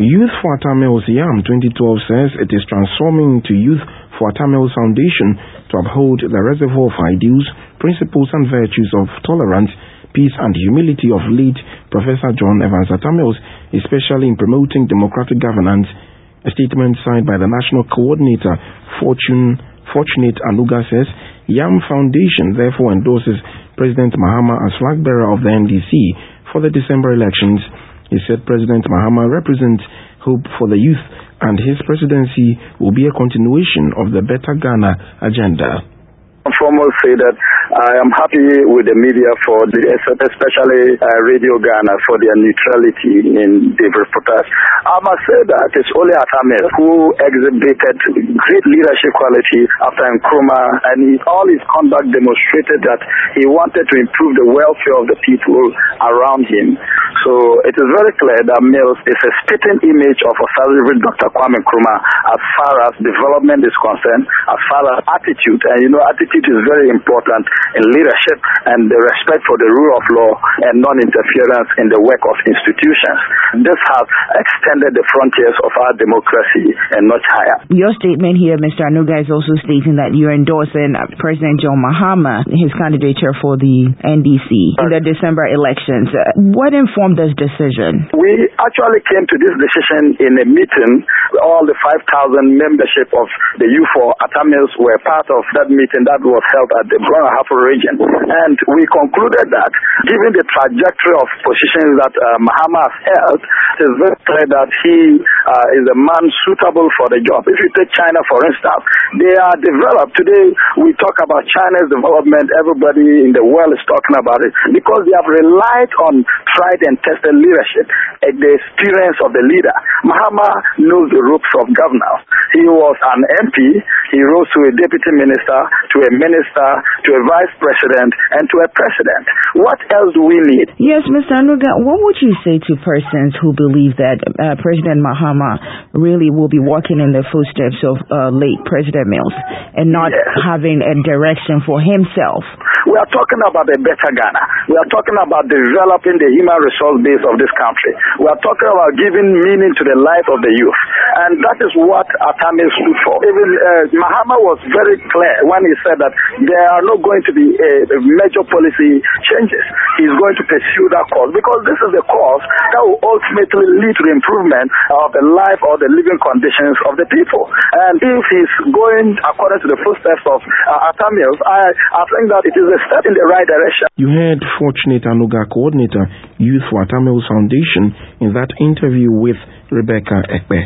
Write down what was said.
Youth for Atamils YAM 2012 says it is transforming to Youth for Atamils Foundation to uphold the reservoir of ideals, principles and virtues of tolerance, peace and humility of late Professor John Evans Atamils, especially in promoting democratic governance. A statement signed by the National Coordinator, Fortunate Anuga, says YAM Foundation therefore endorses President Mahama as flag bearer of the NDC for the December elections. He said President Mahama represents hope for the youth and his presidency will be a continuation of the Better Ghana agenda. Foremost say that I am happy with the media especially Radio Ghana for their neutrality in the reportage. I must say that it's only Atamils who exhibited great leadership quality after Nkrumah, and all his conduct demonstrated that he wanted to improve the welfare of the people around him. So it is very clear that Mills is a spitting image of Osaze Dr. Kwame Nkrumah as far as development is concerned, as far as attitude. And attitude is very important in leadership and the respect for the rule of law and non-interference in the work of institutions. This has extended the frontiers of our democracy and much higher. Your statement here, Mr. Anuga, is also stating that you're endorsing President John Mahama, his candidature for the NDC in the December elections. What informed this decision? We actually came to this decision in a meeting. All the 5,000 membership of the Youth for Atamils were part of that meeting that was held at the Brong-Ahafo region. And we concluded that given the trajectory of positions that Mahama has held, it is very clear that he is a man suitable for the job. If you take China, for instance, they are developed. Today, we talk about China's development. Everybody in the world is talking about it because they have relied on tried and tested leadership, the experience of the leader. Mahama knows the ropes of governance. He was an MP. He rose to a deputy minister, to a minister, to a vice president, and to a president. What else do we need? Yes, Mr. Anuga, what would you say to persons who believe that President Mahama really will be walking in the footsteps of late President Mills and not having a direction for himself? We are talking about a better Ghana. We are talking about developing the human resource base of this country. We are talking about giving meaning to the life of the youth. And that is what Atamils stood for. Even Mahama was very clear when he said that there are not going to be major policy changes. He's going to pursue that cause because this is the cause that will ultimately lead to the improvement of the life or the living conditions of the people. And if he's going according to the footsteps of Atamils, I think that it is a step in the right direction. You heard Fortunate Anuga, Coordinator, Youth for Atamils Foundation, in that interview with Rebecca Ekpe.